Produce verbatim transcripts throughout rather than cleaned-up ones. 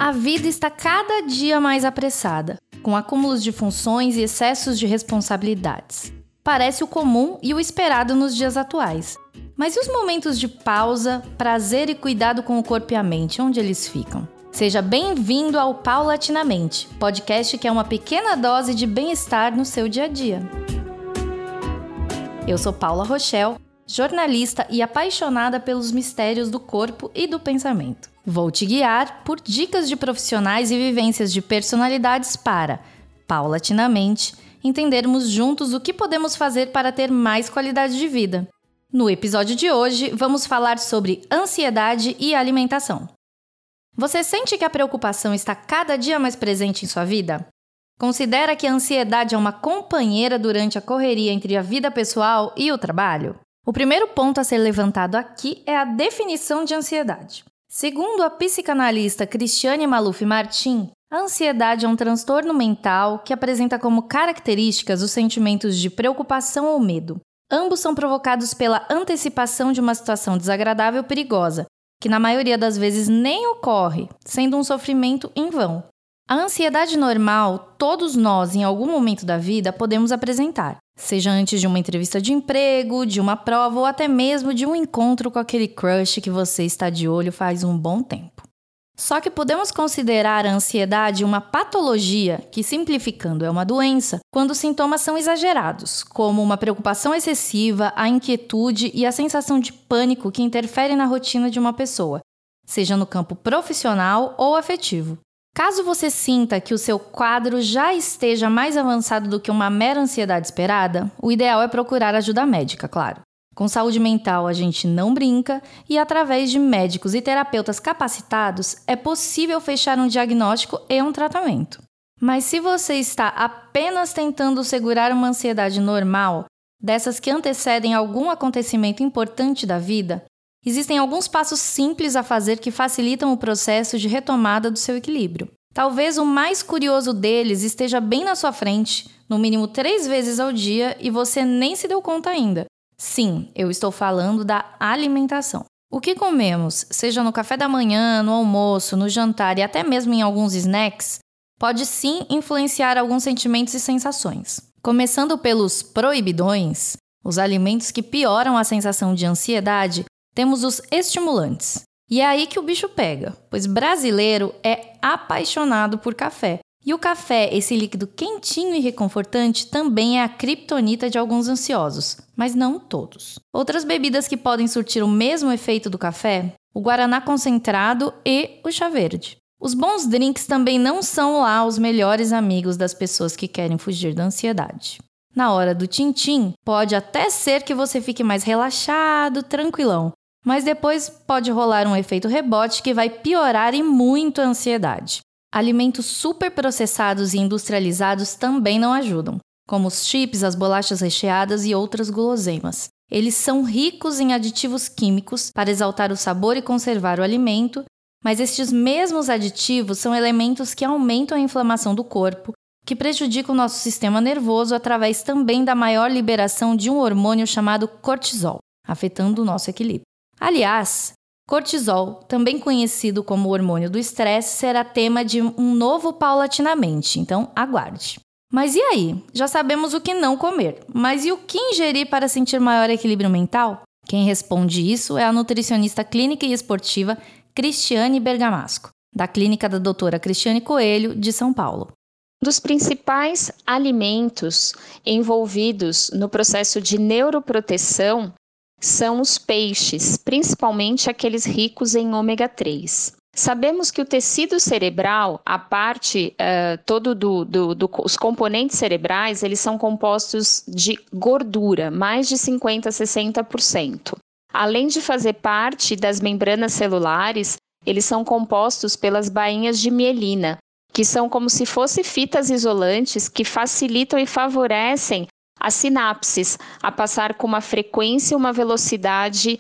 A vida está cada dia mais apressada, com acúmulos de funções e excessos de responsabilidades. Parece o comum e o esperado nos dias atuais. Mas e os momentos de pausa, prazer e cuidado com o corpo e a mente, onde eles ficam? Seja bem-vindo ao Paulatinamente, podcast que é uma pequena dose de bem-estar no seu dia a dia. Eu sou Paula Rochelle, jornalista e apaixonada pelos mistérios do corpo e do pensamento. Vou te guiar por dicas de profissionais e vivências de personalidades para, paulatinamente, entendermos juntos o que podemos fazer para ter mais qualidade de vida. No episódio de hoje, vamos falar sobre ansiedade e alimentação. Você sente que a preocupação está cada dia mais presente em sua vida? Considera que a ansiedade é uma companheira durante a correria entre a vida pessoal e o trabalho? O primeiro ponto a ser levantado aqui é a definição de ansiedade. Segundo a psicanalista Cristiane Maluf Martin, a ansiedade é um transtorno mental que apresenta como características os sentimentos de preocupação ou medo. Ambos são provocados pela antecipação de uma situação desagradável ou perigosa, que na maioria das vezes nem ocorre, sendo um sofrimento em vão. A ansiedade normal, todos nós, em algum momento da vida, podemos apresentar, seja antes de uma entrevista de emprego, de uma prova ou até mesmo de um encontro com aquele crush que você está de olho faz um bom tempo. Só que podemos considerar a ansiedade uma patologia, que simplificando é uma doença, quando os sintomas são exagerados, como uma preocupação excessiva, a inquietude e a sensação de pânico que interferem na rotina de uma pessoa, seja no campo profissional ou afetivo. Caso você sinta que o seu quadro já esteja mais avançado do que uma mera ansiedade esperada, o ideal é procurar ajuda médica, claro. Com saúde mental a gente não brinca e através de médicos e terapeutas capacitados é possível fechar um diagnóstico e um tratamento. Mas se você está apenas tentando segurar uma ansiedade normal, dessas que antecedem algum acontecimento importante da vida, existem alguns passos simples a fazer que facilitam o processo de retomada do seu equilíbrio. Talvez o mais curioso deles esteja bem na sua frente, no mínimo três vezes ao dia, e você nem se deu conta ainda. Sim, eu estou falando da alimentação. O que comemos, seja no café da manhã, no almoço, no jantar e até mesmo em alguns snacks, pode sim influenciar alguns sentimentos e sensações. Começando pelos proibidões, os alimentos que pioram a sensação de ansiedade, temos os estimulantes. E é aí que o bicho pega, pois brasileiro é apaixonado por café. E o café, esse líquido quentinho e reconfortante, também é a criptonita de alguns ansiosos, mas não todos. Outras bebidas que podem surtir o mesmo efeito do café, o guaraná concentrado e o chá verde. Os bons drinks também não são lá os melhores amigos das pessoas que querem fugir da ansiedade. Na hora do tintim, pode até ser que você fique mais relaxado, tranquilão, mas depois pode rolar um efeito rebote que vai piorar e muito a ansiedade. Alimentos superprocessados e industrializados também não ajudam, como os chips, as bolachas recheadas e outras guloseimas. Eles são ricos em aditivos químicos para exaltar o sabor e conservar o alimento, mas estes mesmos aditivos são elementos que aumentam a inflamação do corpo, que prejudica o nosso sistema nervoso através também da maior liberação de um hormônio chamado cortisol, afetando o nosso equilíbrio. Aliás, cortisol, também conhecido como hormônio do estresse, será tema de um novo Paulatinamente, então aguarde. Mas e aí? Já sabemos o que não comer, mas e o que ingerir para sentir maior equilíbrio mental? Quem responde isso é a nutricionista clínica e esportiva Cristiane Bergamasco, da clínica da doutora Cristiane Coelho, de São Paulo. Um dos principais alimentos envolvidos no processo de neuroproteção são os peixes, principalmente aqueles ricos em ômega três. Sabemos que o tecido cerebral, a parte, uh, todo do, do, do, os componentes cerebrais, eles são compostos de gordura, mais de cinquenta a sessenta por cento. Além de fazer parte das membranas celulares, eles são compostos pelas bainhas de mielina, que são como se fossem fitas isolantes que facilitam e favorecem as sinapses a passar com uma frequência e uma velocidade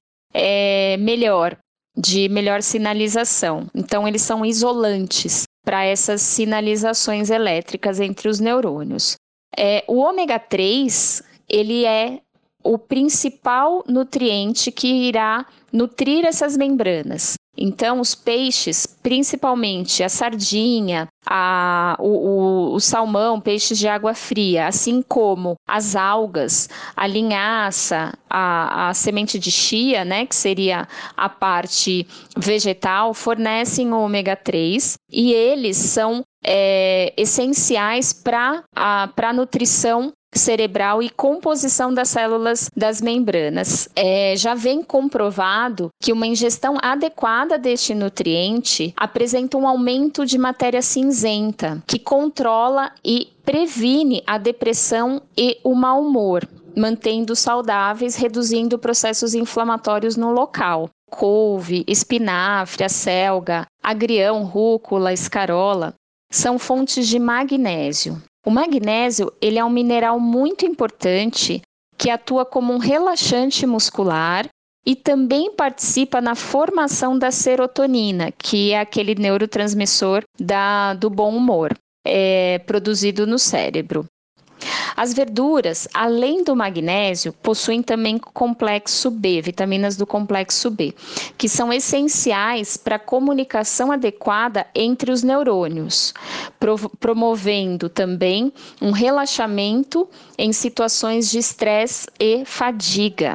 é, melhor, de melhor sinalização. Então, eles são isolantes para essas sinalizações elétricas entre os neurônios. É, o ômega três, ele é o principal nutriente que irá nutrir essas membranas. Então, os peixes, principalmente a sardinha, a, o, o, o salmão, peixes de água fria, assim como as algas, a linhaça, a, a semente de chia, né, que seria a parte vegetal, fornecem o ômega três e eles são é, essenciais para a nutrição cerebral e composição das células das membranas. É, já vem comprovado que uma ingestão adequada deste nutriente apresenta um aumento de matéria cinzenta, que controla e previne a depressão e o mau humor, mantendo saudáveis, reduzindo processos inflamatórios no local. Couve, espinafre, acelga, agrião, rúcula, escarola são fontes de magnésio. O magnésio ele é um mineral muito importante que atua como um relaxante muscular e também participa na formação da serotonina, que é aquele neurotransmissor da, do bom humor, é, produzido no cérebro. As verduras, além do magnésio, possuem também complexo B, vitaminas do complexo B, que são essenciais para a comunicação adequada entre os neurônios, promovendo também um relaxamento em situações de estresse e fadiga.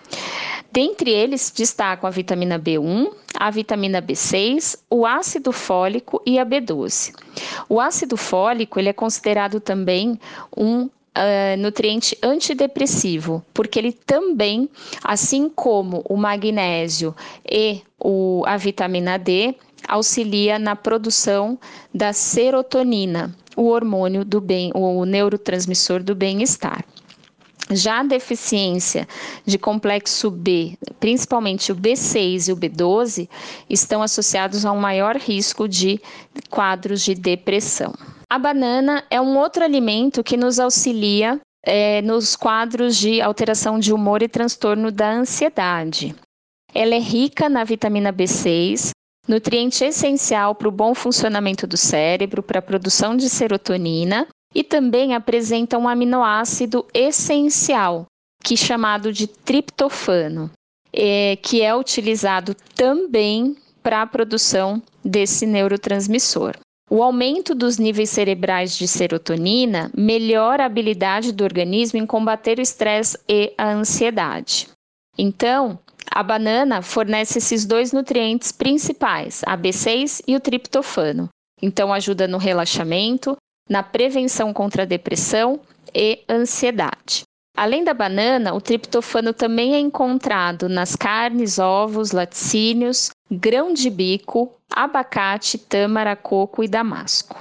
Dentre eles, destacam a vitamina B um, a vitamina B seis, o ácido fólico e a B doze. O ácido fólico ele é considerado também um Uh, nutriente antidepressivo, porque ele também, assim como o magnésio e o, a vitamina D, auxilia na produção da serotonina, o hormônio do bem, o neurotransmissor do bem-estar. Já a deficiência de complexo B, principalmente o B seis e o B doze, estão associados a um maior risco de quadros de depressão. A banana é um outro alimento que nos auxilia é, nos quadros de alteração de humor e transtorno da ansiedade. Ela é rica na vitamina B seis, nutriente essencial para o bom funcionamento do cérebro, para a produção de serotonina, e também apresenta um aminoácido essencial, que é chamado de triptofano, é, que é utilizado também para a produção desse neurotransmissor. O aumento dos níveis cerebrais de serotonina melhora a habilidade do organismo em combater o estresse e a ansiedade. Então, a banana fornece esses dois nutrientes principais, a B seis e o triptofano. Então, ajuda no relaxamento, na prevenção contra a depressão e ansiedade. Além da banana, o triptofano também é encontrado nas carnes, ovos, laticínios, grão de bico, abacate, tâmara, coco e damasco.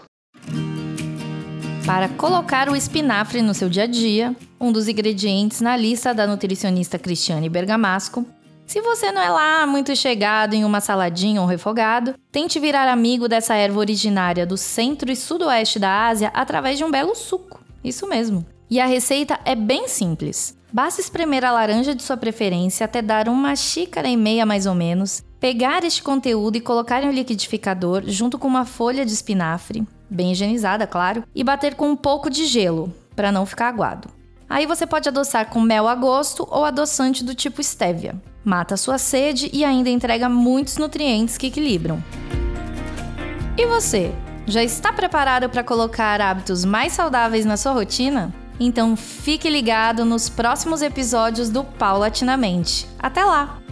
Para colocar o espinafre no seu dia a dia, um dos ingredientes na lista da nutricionista Cristiane Bergamasco, se você não é lá muito chegado em uma saladinha ou refogado, tente virar amigo dessa erva originária do centro e sudoeste da Ásia através de um belo suco. Isso mesmo. E a receita é bem simples. Basta espremer a laranja de sua preferência até dar uma xícara e meia mais ou menos, pegar este conteúdo e colocar em um liquidificador junto com uma folha de espinafre, bem higienizada, claro, e bater com um pouco de gelo, para não ficar aguado. Aí você pode adoçar com mel a gosto ou adoçante do tipo stevia. Mata a sua sede e ainda entrega muitos nutrientes que equilibram. E você, já está preparado para colocar hábitos mais saudáveis na sua rotina? Então fique ligado nos próximos episódios do Paulatinamente. Até lá!